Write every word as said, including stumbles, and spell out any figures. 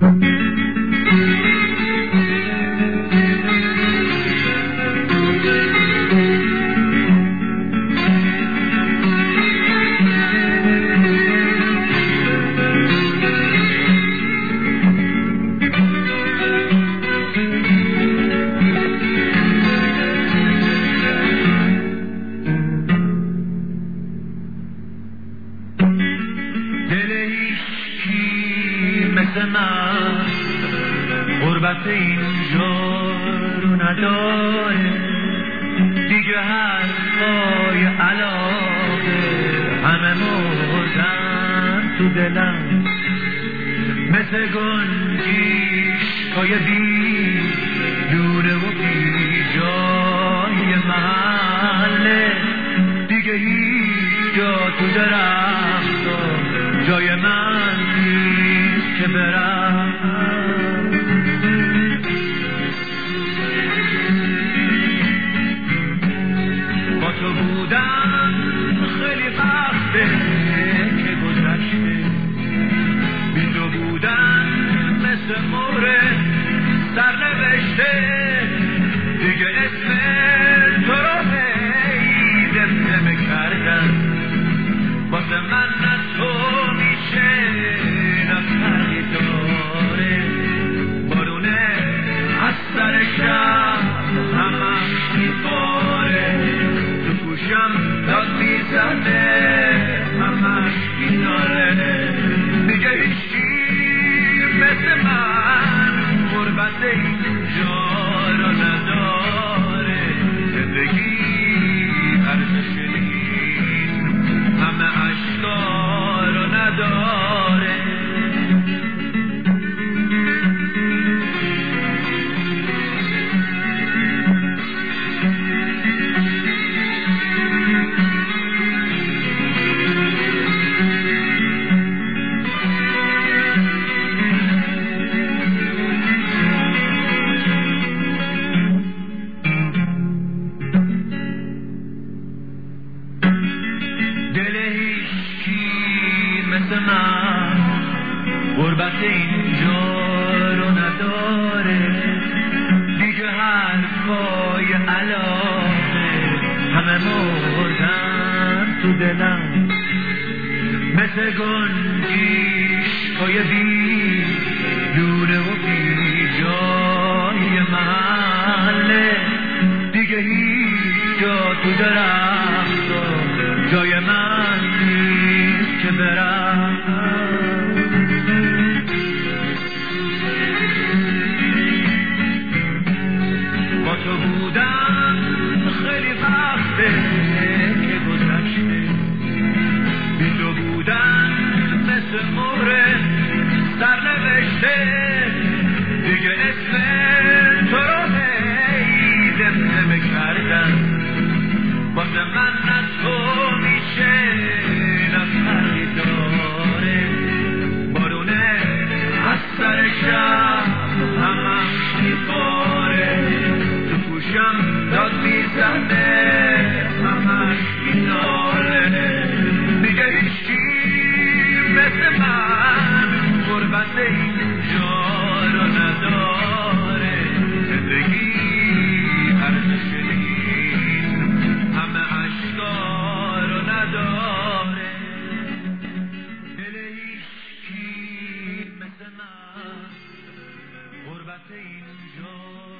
من غربت اینجا رو نداره دیگه، حرفای علاقه همه مردن تو دلم، مثل گنجیشکای بی دونه و بی جای محله دیگه، هیچ جا تو درخت جای من نیست که برم. با تو بودم خیلی وقته که گذشته، بی تو بودم مثل مورد سرنوشته دیگه، اسم تو رو هی دمدمه کردم، واسه من نه تو میشه نه فرقی داره، بارونه از سر شب همش میباره، تو گوشم داد میزنه همش میناله دیگه، هیچی مثل من غربت اینجا رو نداره، زندگی ارزش نیست همه عشقا رو نداره. دل هیچکی مثل من غربت اینجا رو نداره دیگه، حرفای علاقه همه مردن تو دلم، مثل گنجیشکای بی دونه و بی جای محله دیگه، هیچ جا تو درخت جای من نیست که برم. با تو بودم خیلی وقته که گذشته، بی تو بودم مثل مورد سرنوشته دیگه، اسم تو رو هی دمدمه کردم، واسه من نه تو میشه نه فرقی داره، بارونه از سر شب همش میباره، تو گوشم داد میزنه همش میناله دیگه، هیچی مثل من غربت اینجا رو نداره، زندگی ارزش نیست همه عشقا رو نداره، دل هیچکی مثل من غربت اینجا